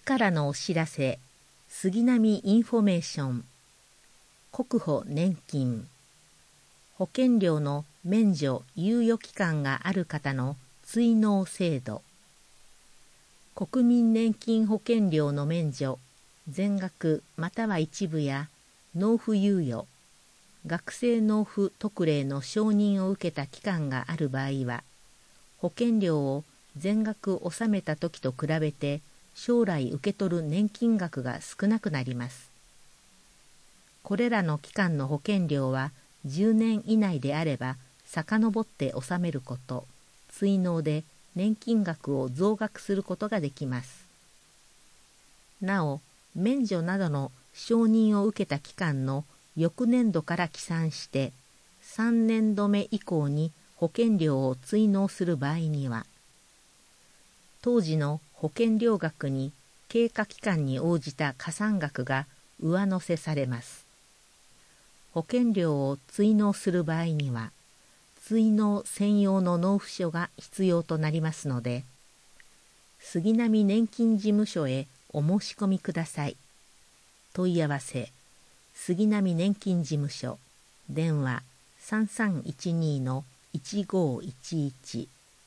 からのお知らせ、杉並インフォメーション、国保年金、保険料の免除猶予期間がある方の追納制度、国民年金保険料の免除、全額または一部や納付猶予、学生納付特例の承認を受けた期間がある場合は、保険料を全額納めた時と比べて将来受け取る年金額が少なくなります。これらの期間の保険料は10年以内であれば遡って納めること、追納で年金額を増額することができます。なお、免除などの承認を受けた期間の翌年度から起算して3年度目以降に保険料を追納する場合には、当時の保険料額に経過期間に応じた加算額が上乗せされます。保険料を追納する場合には、追納専用の納付書が必要となりますので、杉並年金事務所へお申し込みください。問い合わせ、杉並年金事務所、電話3312-1511。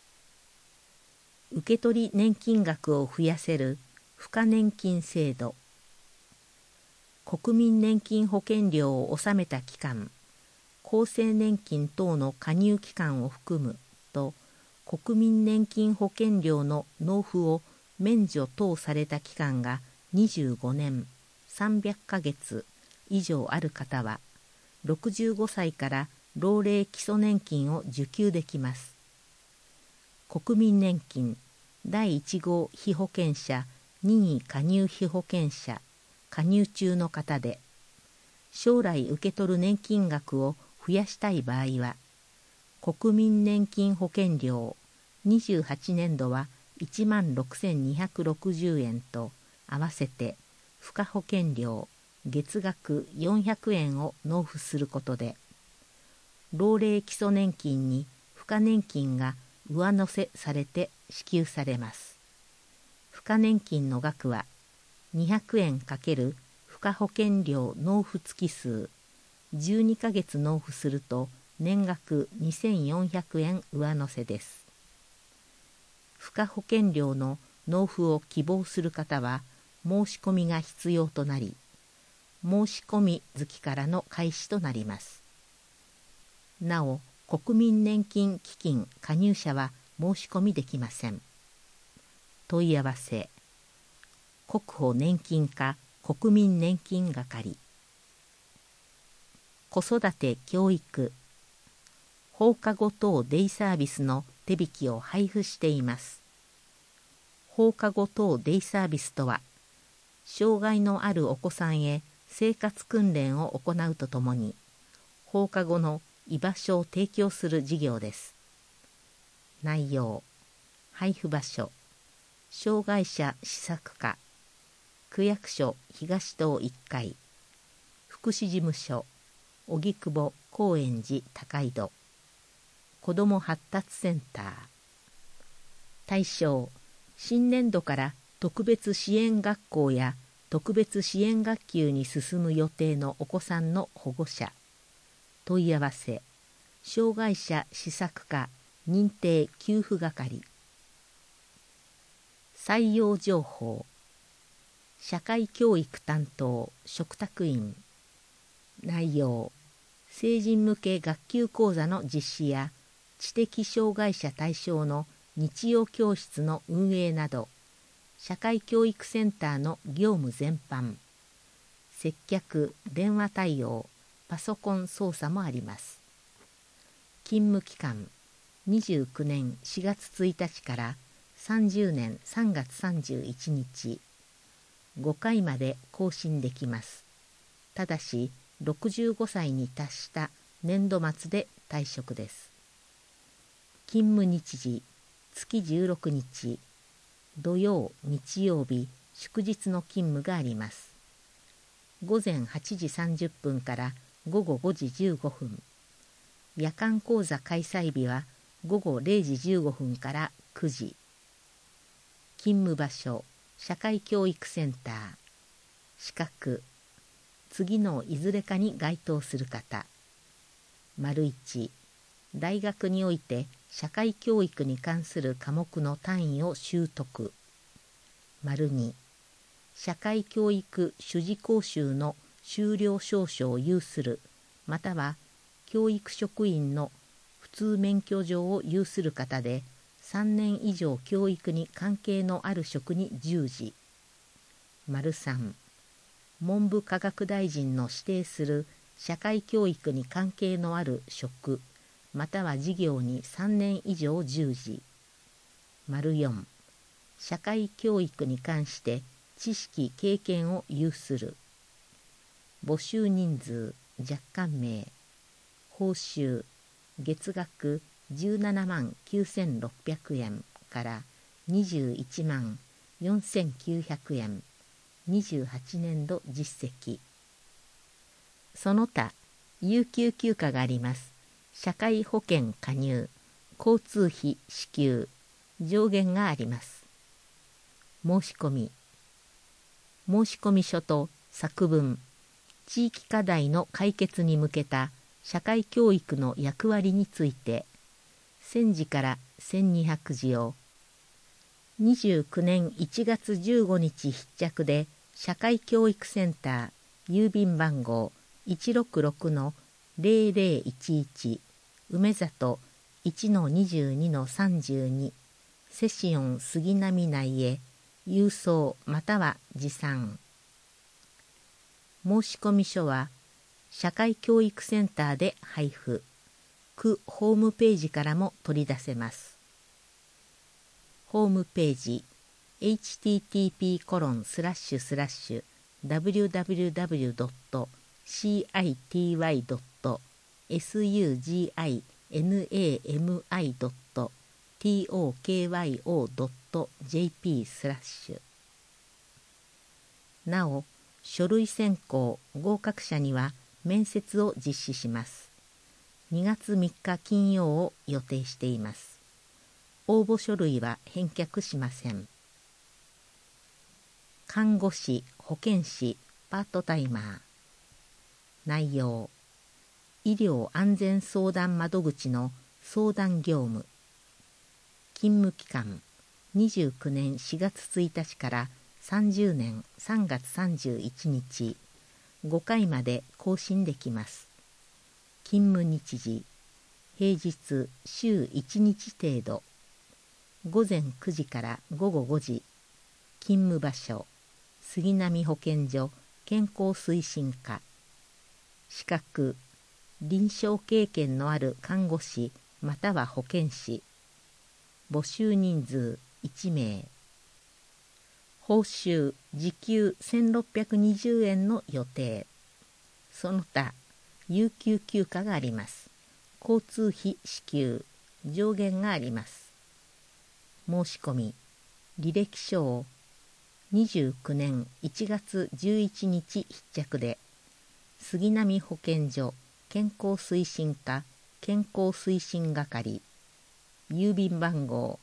受取年金額を増やせる付加年金制度、国民年金保険料を納めた期間、厚生年金等の加入期間を含むと、国民年金保険料の納付を免除等された期間が25年300ヶ月以上ある方は、65歳から老齢基礎年金を受給できます。国民年金第1号被保険者任意加入被保険者加入中の方で、将来受け取る年金額を増やしたい場合は、国民年金保険料28年度は16,260円と合わせて付加保険料月額400円を納付することで、老齢基礎年金に付加年金が上乗せされて支給されます。付加年金の額は200円×付加保険料納付月数12ヶ月納付すると年額2400円上乗せです。付加保険料の納付を希望する方は申し込みが必要となり、申し込み月からの開始となります。なお、国民年金基金加入者は申し込みできません。問い合わせ、国保年金課国民年金係。子育て教育、放課後等デイサービスの手引きを配布しています。放課後等デイサービスとは、障害のあるお子さんへ生活訓練を行うとともに、放課後の居場所を提供する事業です。内容、配布場所、障害者施策課、区役所東棟1階、福祉事務所、荻窪高円寺高井戸、子ども発達センター。対象、新年度から特別支援学校や特別支援学級に進む予定のお子さんの保護者。問い合わせ、障害者施策課認定給付係。採用情報、社会教育担当嘱託員。内容、成人向け学級講座の実施や知的障害者対象の日曜教室の運営など、社会教育センターの業務全般、接客、電話対応、パソコン操作もあります。勤務期間、29年4月1日から30年3月31日、5回まで更新できます。ただし、65歳に達した年度末で退職です。勤務日時、月16日、土曜、日曜日、祝日の勤務があります。午前8時30分から午後5時15分。夜間講座開催日は午後0時15分から9時。勤務場所、 社会教育センター。資格、次のいずれかに該当する方。1、大学において社会教育に関する科目の単位を習得。2、社会教育主事講習の修了証書を有する、または教育職員の普通免許状を有する方で、3年以上教育に関係のある職に従事。3、文部科学大臣の指定する社会教育に関係のある職、または事業に3年以上従事。4、社会教育に関して知識・経験を有する。募集人数、若干名。報酬、月額17万9600円から21万4900円。28年度実績。その他、有給休暇があります。社会保険加入、交通費支給、上限があります。申し込み書と作文、地域課題の解決に向けた社会教育の役割について、1000字から1200字を、29年1月15日必着で、社会教育センター、郵便番号 166-0011、梅里 1-22-32、セシオン杉並内へ、郵送または持参。申込書は、社会教育センターで配布。区ホームページからも取り出せます。ホームページ http://www.city-suginami.tokyo.jp/ なお、書類選考合格者には面接を実施します。2月3日金曜を予定しています。応募書類は返却しません。看護師、保健師、パートタイマー。内容、医療安全相談窓口の相談業務。勤務期間、29年4月1日から30年3月31日、5回まで更新できます。勤務日時、平日週1日程度。午前9時から午後5時。勤務場所、杉並保健所健康推進課。資格、臨床経験のある看護師または保健師。募集人数1名。報酬時給1620円の予定。その他、有給休暇があります。交通費支給、上限があります。申し込み、履歴書を29年1月11日必着で、杉並保健所健康推進課健康推進係、郵便番号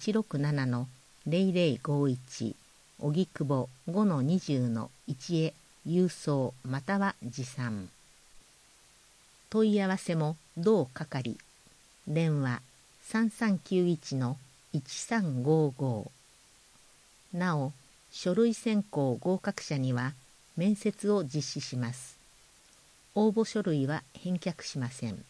167-0051、荻窪 5-20-1 へ郵送または持参。問い合わせも同係。電話 3391-1355。なお、書類選考合格者には面接を実施します。応募書類は返却しません。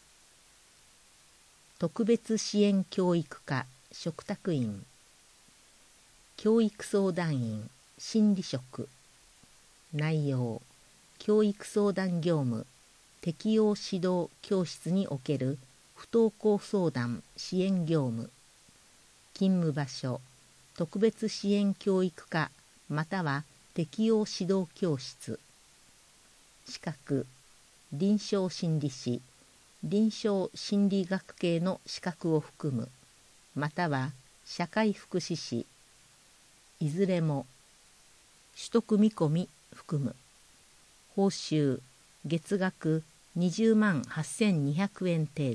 特別支援教育課嘱託員、教育相談員心理職。内容、教育相談業務、適応指導教室における不登校相談支援業務。勤務場所、特別支援教育課または適応指導教室。資格、臨床心理士、臨床心理学系の資格を含む、または社会福祉士。いずれも取得見込み含む。報酬月額20万8200円程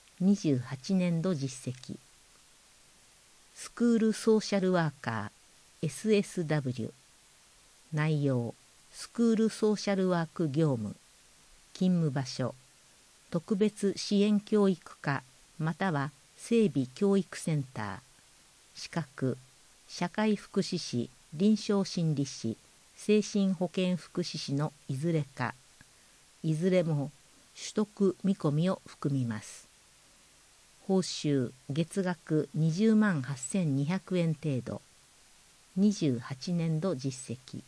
度。28年度実績。スクールソーシャルワーカー、 SSW。内容、スクールソーシャルワーク業務。勤務場所、特別支援教育課または整備教育センター。資格、社会福祉士、臨床心理士、精神保健福祉士のいずれか。いずれも取得見込みを含みます。報酬、月額20万8200円程度。28年度実績。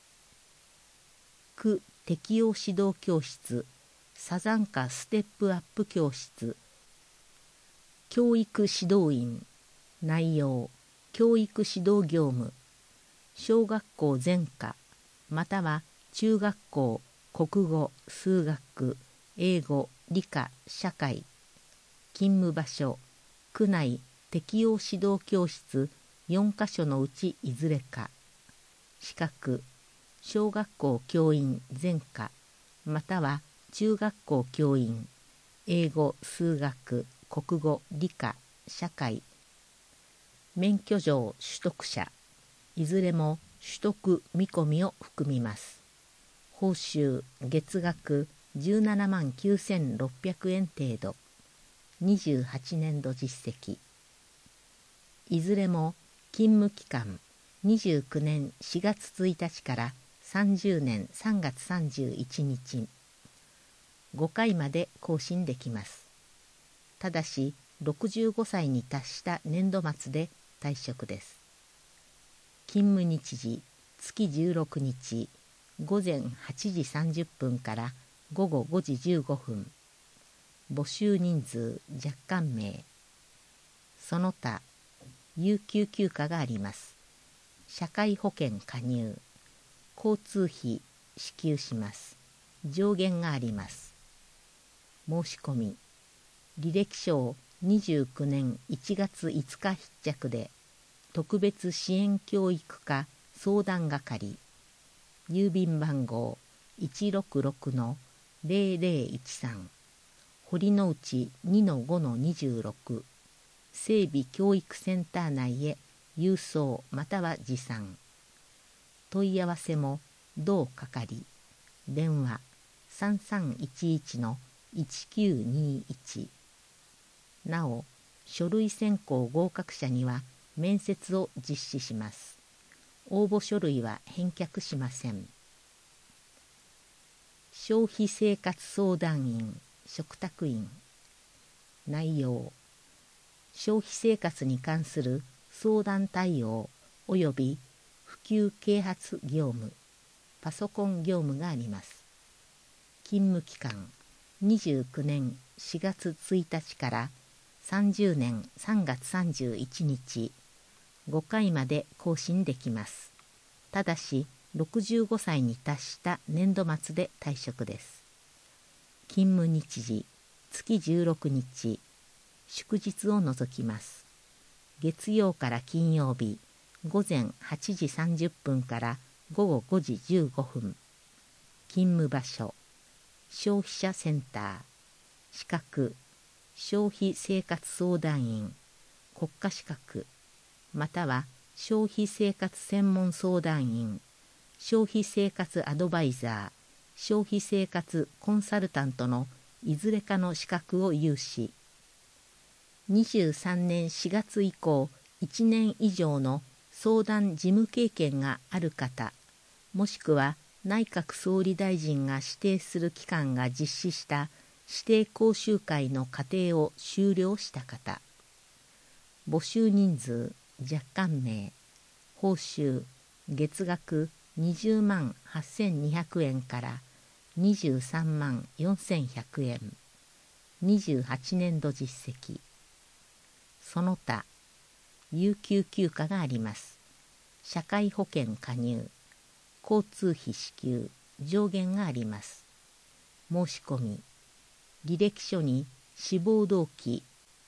区適応指導教室、サザンカステップアップ教室。教育指導員。内容、教育指導業務。小学校全科または中学校国語、数学、英語、理科、社会。勤務場所、区内適応指導教室4カ所のうちいずれか。資格、小学校教員全科または中学校教員、英語、数学、国語、理科、社会。免許状取得者、いずれも取得見込みを含みます。報酬、月額17万9600円程度。28年度実績。いずれも勤務期間29年4月1日から30年3月31日。5回まで更新できます。ただし65歳に達した年度末で退職です。勤務日時、月16日、午前8時30分から午後5時15分。募集人数若干名。その他、有給休暇があります。社会保険加入。交通費支給します。上限があります。申し込み。履歴書29年1月5日必着で、特別支援教育課相談係。郵便番号 166-0013。堀之内 2-5-26 整備教育センター内へ郵送または持参。問い合わせも同係。電話 3311-1921。なお、書類選考合格者には面接を実施します。応募書類は返却しません。消費生活相談員嘱託員。内容、消費生活に関する相談対応及び普及啓発業務、パソコン業務があります。勤務期間29年4月1日から30年3月31日、5回まで更新できます。ただし65歳に達した年度末で退職です。勤務日時、月16日、祝日を除きます。月曜から金曜日、午前8時30分から午後5時15分。勤務場所、消費者センター。資格、消費生活相談員、国家資格、または消費生活専門相談員、消費生活アドバイザー、消費生活コンサルタントのいずれかの資格を有し、23年4月以降1年以上の相談事務経験がある方、もしくは内閣総理大臣が指定する機関が実施した指定講習会の課程を修了した方。募集人数若干名。報酬、月額20万8200円から23万4100円。28年度実績。その他、有給休暇があります。社会保険加入。交通費支給。上限があります。申し込み。履歴書に志望動機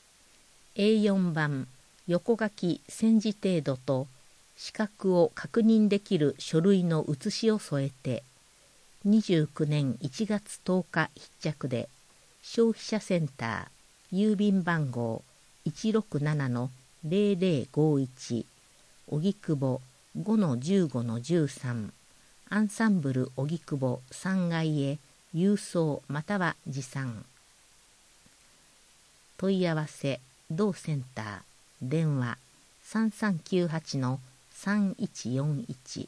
A4 版横書き戦時程度と資格を確認できる書類の写しを添えて、29年1月10日必着で、消費者センター郵便番号 167-0051 荻窪 5-15-13アンサンブル荻窪3階へ郵送または持参。問い合わせ同センター電話3398-3141。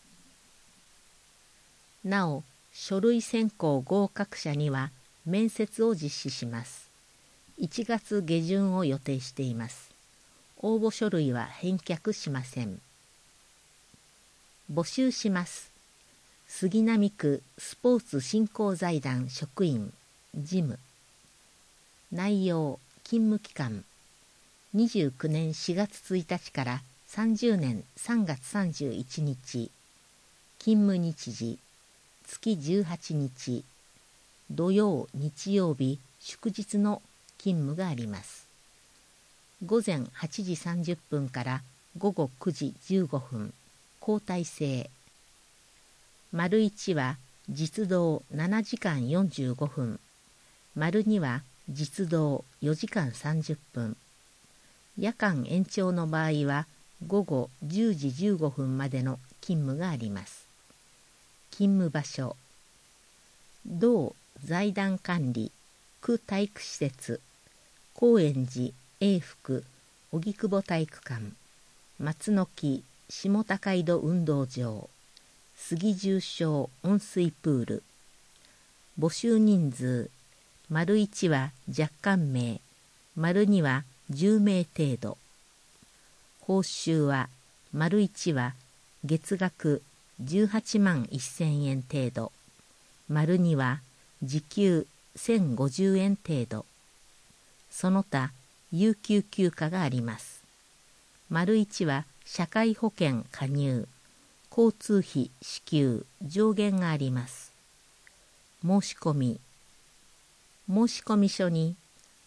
なお、書類選考合格者には面接を実施します。1月下旬を予定しています。応募書類は返却しません。募集します。杉並区スポーツ振興財団職員事務。内容勤務期間29年4月1日から30年3月31日。勤務日時月18日。土曜日曜日祝日の勤務があります。午前8時30分から午後9時15分。交代制。丸1は実働7時間45分。丸2は実働4時間30分。夜間延長の場合は午後10時15分までの勤務があります。勤務場所。同財団管理区体育施設高円寺永福荻窪体育館松の木下高井戸運動場杉重小温水プール。募集人数丸1は若干名丸2は10名程度。報酬は丸1は月額18万1000円程度丸2は時給1050円程度。その他有給休暇があります。丸1は社会保険加入交通費支給上限があります。申し込み。申込書に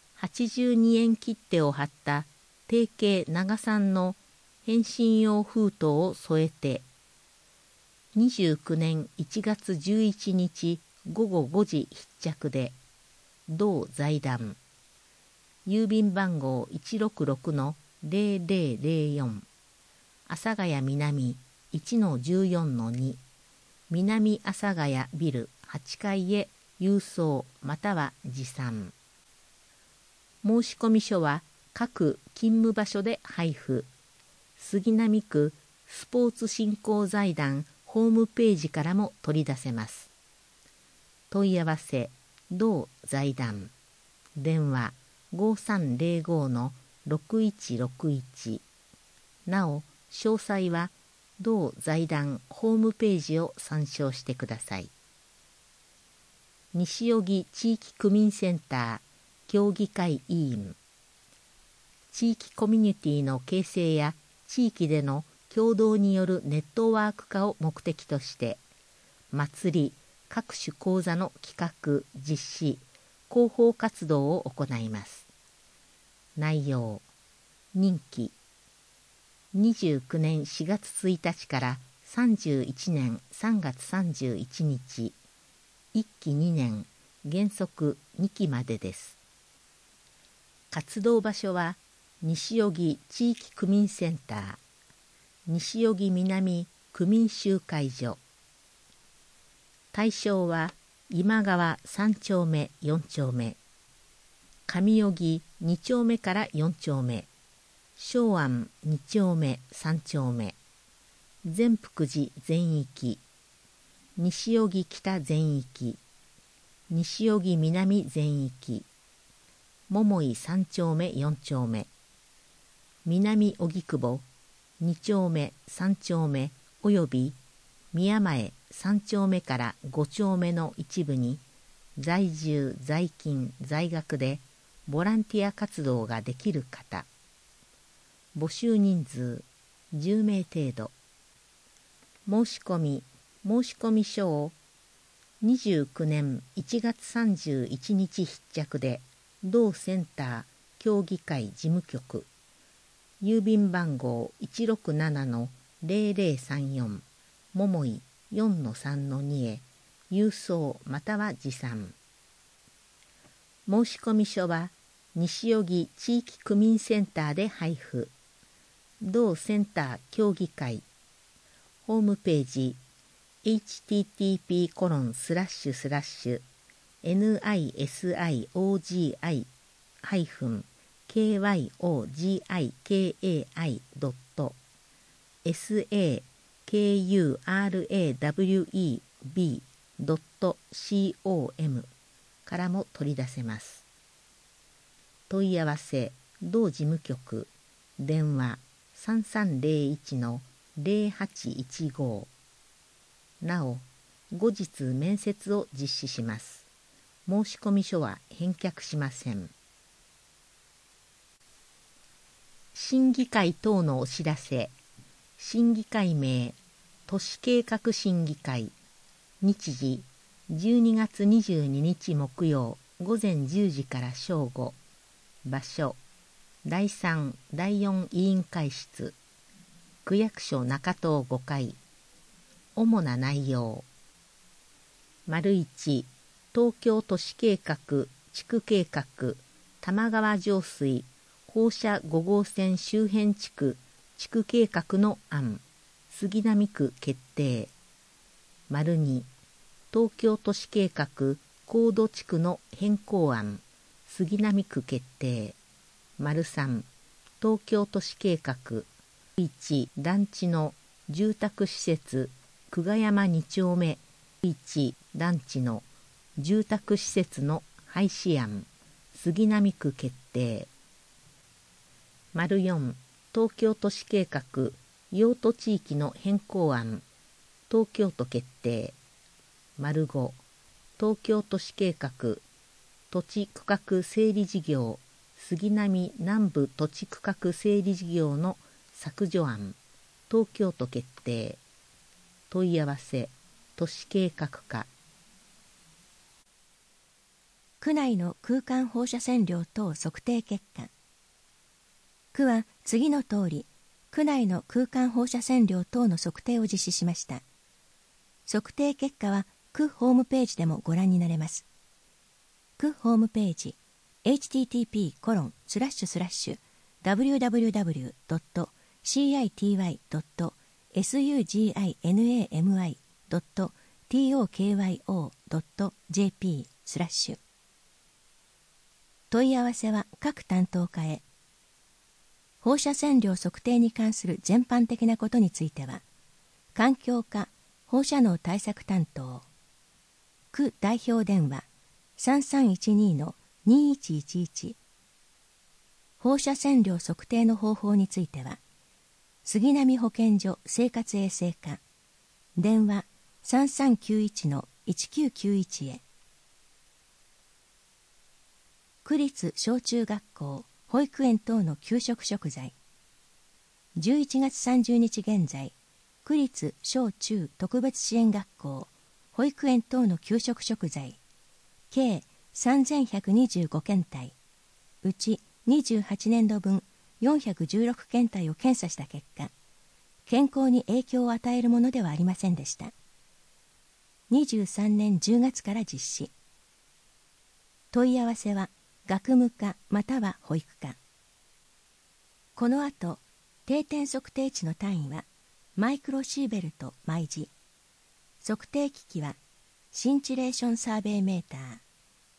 82円切手を貼った定型長産の返信用封筒を添えて29年1月11日午後5時必着で同財団郵便番号 166-0004 阿佐ヶ谷南 1-14-2 南阿佐ヶ谷ビル8階へ郵送または持参。申込書は各勤務場所で配布。杉並区スポーツ振興財団ホームページからも取り出せます。問い合わせ同財団電話5305-6161。なお詳細は同財団ホームページを参照してください。西荻地域区民センター協議会委員。地域コミュニティの形成や地域での共同によるネットワーク化を目的として祭り各種講座の企画実施広報活動を行います。内容任期29年4月1日から31年3月31日1期2年原則2期までです。活動場所は西荻地域区民センター西荻南区民集会所。対象は今川3丁目4丁目上荻2丁目から4丁目松庵2丁目3丁目善福寺全域西荻北全域西荻南全域桃井3丁目4丁目南荻窪2丁目3丁目および宮前3丁目から5丁目の一部に在住在勤在学でボランティア活動ができる方。募集人数10名程度。申込書を29年1月31日必着で同センター協議会事務局郵便番号 167-0034 桃井 4-3-2 へ郵送または持参。申込書は西荻地域区民センターで配布。同センター協議会ホームページ nisiog-kywaeb.com からも取り出せます。問い合わせ同事務局電話3301-0815。なお、後日面接を実施します。申込書は返却しません。審議会等のお知らせ。審議会名、都市計画審議会。日時、12月22日木曜午前10時から正午。場所、第3、第4委員会室。区役所中東5階。主な内容。1、東京都市計画、地区計画、玉川上水、放射5号線周辺地区、地区計画の案、杉並区決定。2、東京都市計画、高度地区の変更案、杉並区決定。3、東京都市計画、1、団地の住宅施設、久我山2丁目、1、団地の住宅施設の廃止案、杉並区決定。4、東京都市計画、用途地域の変更案、東京都決定。5、東京都市計画、土地区画整理事業、杉並南部土地区画整理事業の削除案、東京都決定。問い合わせ、都市計画課。 区内の空間放射線量等測定結果。区は次の通り、区内の空間放射線量等の測定を実施しました。測定結果は区ホームページでもご覧になれます。区ホームページ http://www.cityway.sugimmi.tokyo.jp/ 問い合わせは各担当課へ。放射線量測定に関する全般的なことについては、環境課放射能対策担当、区代表電話 3312-2111。放射線量測定の方法については、杉並保健所生活衛生課電話 3391-1991 へ。区立小中学校保育園等の給食食材。11月30日現在、区立小中特別支援学校保育園等の給食食材計3125検体、うち28年度分416検体を検査した結果、健康に影響を与えるものではありませんでした。23年10月から実施。問い合わせは学務課または保育課。この後、定点測定値の単位はマイクロシーベルト毎時。測定機器はシンチレーションサーベイメーター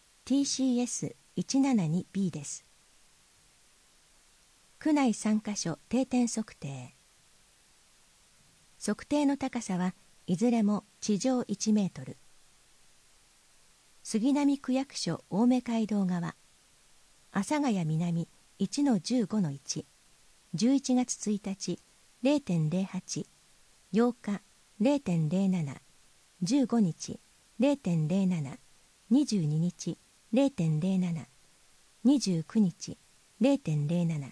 TCS172B です。区内3カ所定点測定。測定の高さはいずれも地上1メートル。杉並区役所青梅街道側、阿佐ヶ谷南 1-15-1、11月1日 0.08、8日 0.07、15日 0.07、22日 0.07、29日 0.07。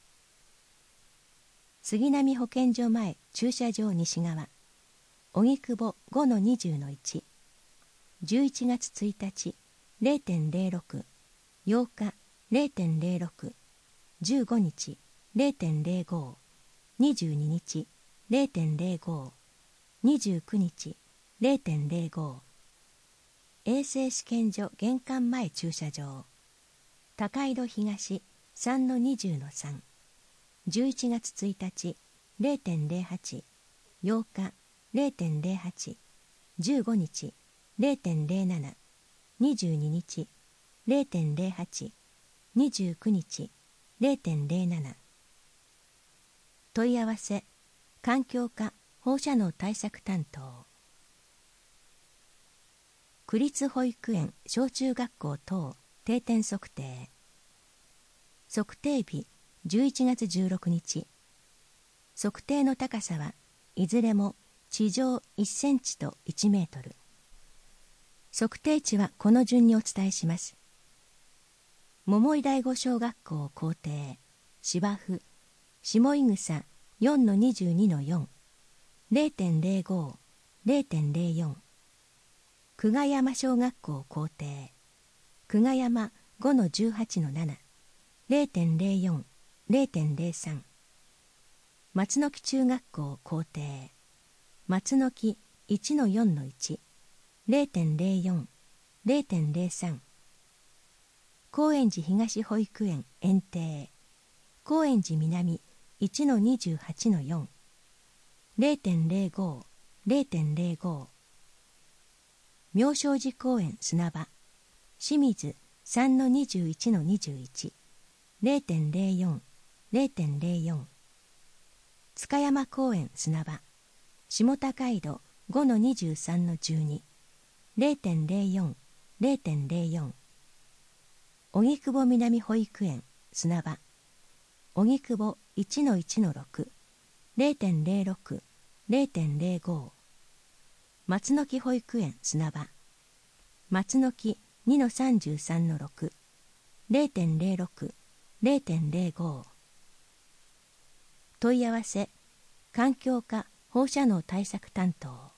杉並保健所前駐車場西側、荻窪 5-20-1、11月1日 0.06、8日 0.06、15日 0.05、22日 0.05、29日 0.05。衛生試験所玄関前駐車場、高井戸東 3-20-3、11月1日 0.08、8日 0.08、15日 0.07、22日 0.08、29日 0.07。問い合わせ環境課放射能対策担当。区立保育園小中学校等定点測定。測定日11月16日。測定の高さはいずれも地上1センチと1メートル。測定値はこの順にお伝えします。桃井第五小学校校庭芝生下井草 4-22-4 0.05 0.04。久我山小学校校庭久我山 5-18-7 0.04 0.03。松の木中学校校庭松の木 1-4-1 0.04 0.03。高円寺東保育園園庭高円寺南 1-28-4 0.05 0.05。妙正寺公園砂場清水 3-21-21 0.04 0.04。塚山公園砂場下高井戸 5-23-12 0.04 0.04。荻窪南保育園砂場荻窪 1-1-6 0.06 0.05。松の木保育園砂場松の木 2-33-6 0.06 0.05。問い合わせ環境課放射能対策担当。